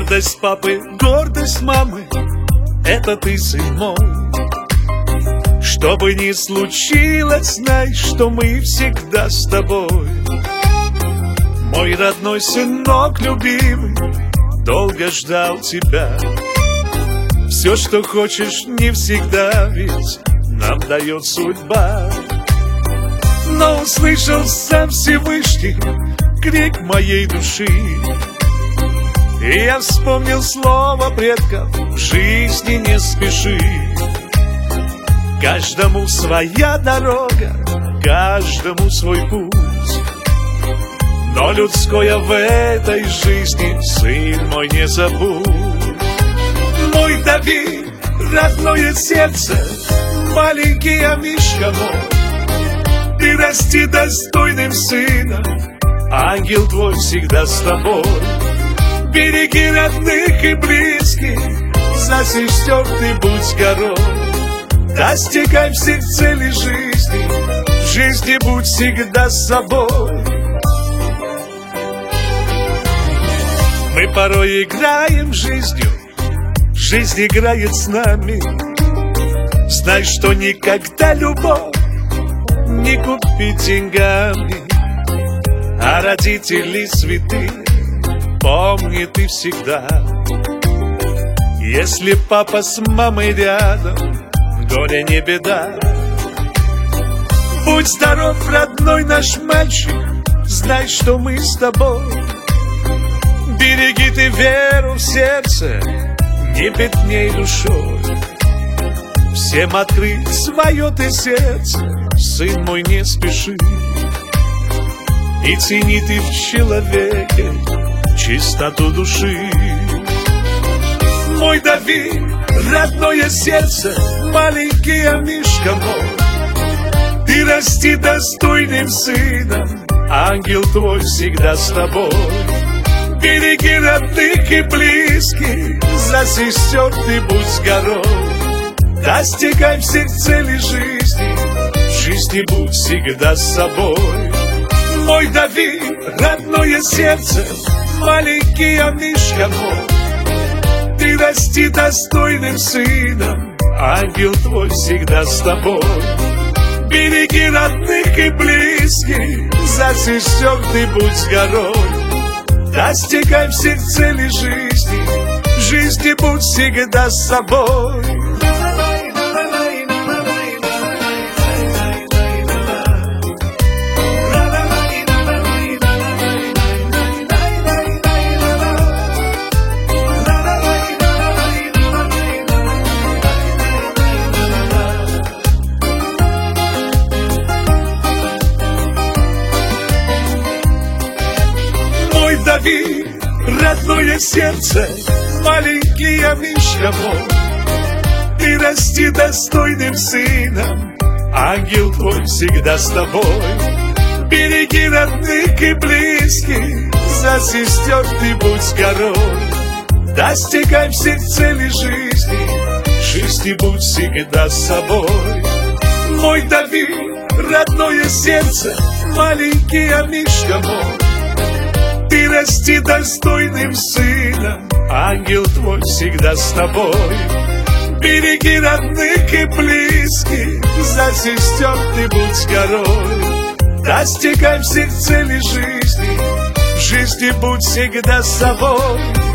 Гордость папы, гордость мамы, это ты, сын мой. Что бы ни случилось, знай, что мы всегда с тобой. Мой родной сынок любимый, долго ждал тебя. Все, что хочешь, не всегда ведь нам дает судьба. Но услышал сам Всевышний крик моей души, и я вспомнил слово предков: в жизни не спеши. Каждому своя дорога, каждому свой путь, но людское в этой жизни, сын мой, не забудь. Мой Давид, родное сердце, маленький Амишка мой, ты расти достойным сыном, ангел твой всегда с тобой. Береги родных и близких, за сестер ты будь горой. Достигай всех целей жизни, в жизни будь всегда с собой. Мы порой играем жизнью, жизнь играет с нами. Знай, что никогда любовь не купить деньгами, а родители святые, помни ты всегда. Если папа с мамой рядом, горе не беда. Будь здоров, родной наш мальчик, знай, что мы с тобой. Береги ты веру в сердце, не бедней душой. Всем открыть свое ты сердце, сын мой, не спеши. И цени ты в человеке чистоту души. Мой Давид, родное сердце, маленький Амишка мой, ты расти достойным сыном, ангел твой всегда с тобой. Береги родных и близких, за сестер ты будь горой. Достигай всех целей жизни, в жизни будь всегда с собой. Мой Давид, родное сердце, маленький Амишка мой, ты расти достойным сыном, ангел твой всегда с тобой. Береги родных и близких, за сестер ты будь горой. Достигай всех целей жизни, в жизни будь всегда с собой. Давид, родное сердце, маленький Амишка мой, ты расти достойным сыном, ангел твой всегда с тобой. Береги родных и близких, за сестер ты будь горой. Достигай всех целей жизни, в жизни будь всегда с собой. Мой Давид, родное сердце, маленький Амишка мой, ты расти достойным сыном, ангел твой всегда с тобой. Береги родных и близких, за сестер ты будь горой. Достигай всех целей жизни, в жизни будь всегда с собой.